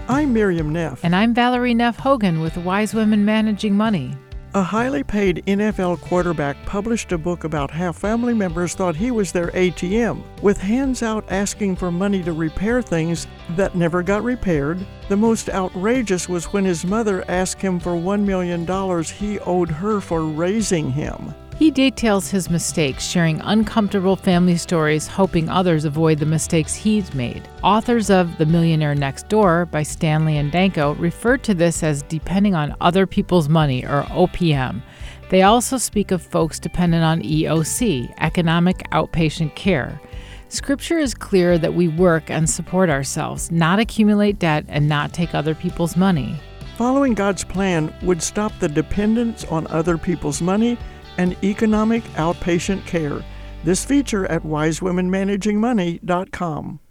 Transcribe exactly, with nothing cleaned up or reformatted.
I'm Miriam Neff. And I'm Valerie Neff Hogan with Wise Women Managing Money. A highly paid N F L quarterback published a book about how family members thought he was their A T M, with hands out asking for money to repair things that never got repaired. The most outrageous was when his mother asked him for one million dollars he owed her for raising him. He details his mistakes, sharing uncomfortable family stories, hoping others avoid the mistakes he's made. Authors of The Millionaire Next Door by Stanley and Danko referred to this as depending on other people's money, or O P M. They also speak of folks dependent on E O C, Economic Outpatient Care. Scripture is clear that we work and support ourselves, not accumulate debt and not take other people's money. Following God's plan would stop the dependence on other people's money and economic outpatient care. This feature at wise women managing money dot com.